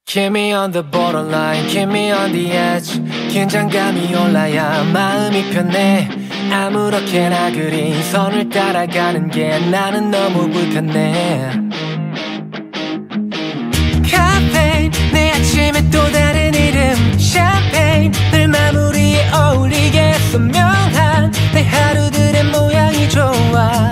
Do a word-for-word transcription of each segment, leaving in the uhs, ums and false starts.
Keep me on the borderline, keep me on the edge. 긴장감이 올라야 마음이 편해. 아무렇게나 그린 선을 따라가는 게 나는 너무 불편해. 카페인 내 아침에 또 다른 이름 샴페인 늘 마무리에 어울리게 선명한 내 하루들의 모양이 좋아.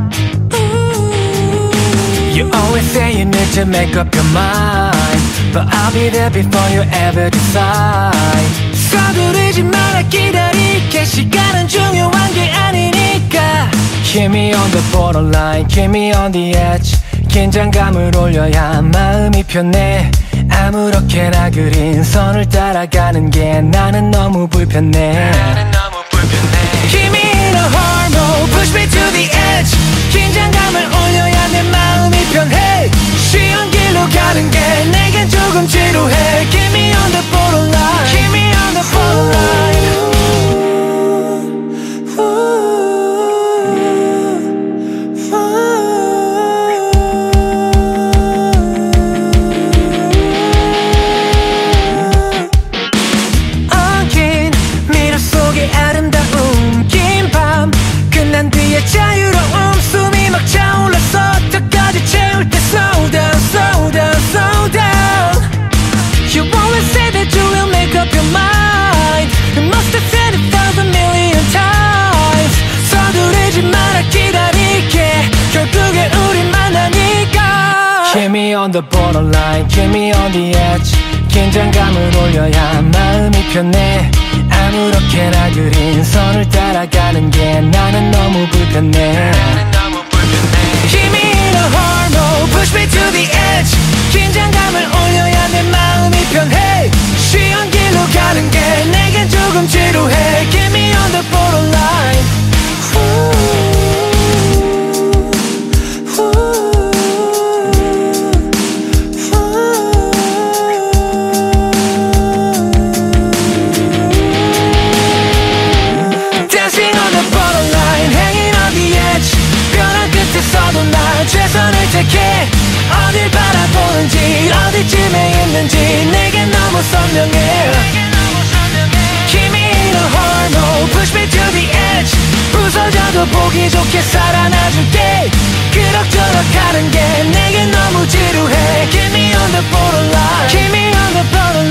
You always say you need to make up your mind, but I'll be there before you ever decide. 서두르지 마라 기다릴게 시간은 중요한 게 아니니까. Keep me on the borderline, keep me on the edge. 긴장감을 올려야 마음이 편해. 아무렇게나 그린 선을 따라가는 게 나는 너무 불편해. 나는 너무 불편해. Keep me in a hard mode, push me to the edge. 긴장감을 올려야 내 마음이 편해. 쉬운 길로 가는 게 내겐 조금 지루해. Keep me on the borderline, keep me on the borderline. 엉킨 미로 속의 아름다움 긴 밤 끝난 뒤에 자유로움 숨이 막 차올라서 턱까지 채울 때 slow down slow down slow down. You always say that you will make up your mind. You must have said it thousand million times. 서두르지 마라 기다릴게 결국엔 우린 만나니까. Keep me on the borderline, keep me on the edge. 긴장감을 올려야 마음이 편해. 아무렇게나 그린 선을 따라가는 게 나는 너무 불편해. 나는 너무 불편해. Keep me in a hard mode, push me to the edge. 긴장감을 올려야 내 마음이 편해. 쉬운 길로 가는 게 내겐 조금 지루해. Keep me on the borderline. 서도 난 최선을 택해. 어딜 바라보는지 어디쯤에 있는지 내겐 너무 선명해. Keep me in a hard mode, push me to the edge. 부서져도 보기 좋게 살아나줄게. 그럭저럭 가는 게 내겐 너무 지루해. Keep me on the borderline, keep me on the borderline.